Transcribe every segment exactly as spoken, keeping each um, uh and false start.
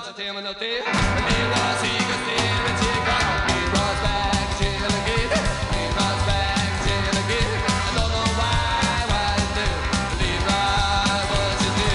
så tæmmer noget det Det var sikkert stille til godt It was back till again It was back till again I don't know why, why you do Leave right what you do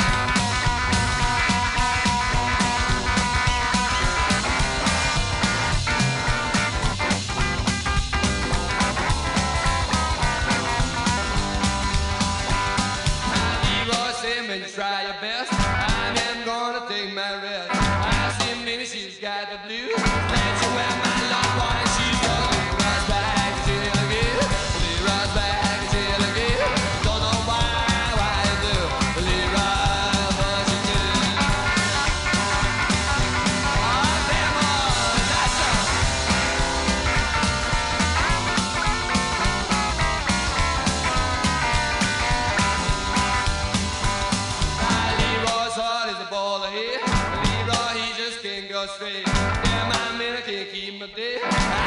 And try your best. I am gonna take my rest. I see Minnie, she's got the blues. Let you wear my love one and she's gonna leave us back till again. Leave us back till again. Don't know why, why you do. Leave us what you do. Oh, damn on, that's all. Leroy, he just can't go straight. Damn, I'm in, I can't keep my day.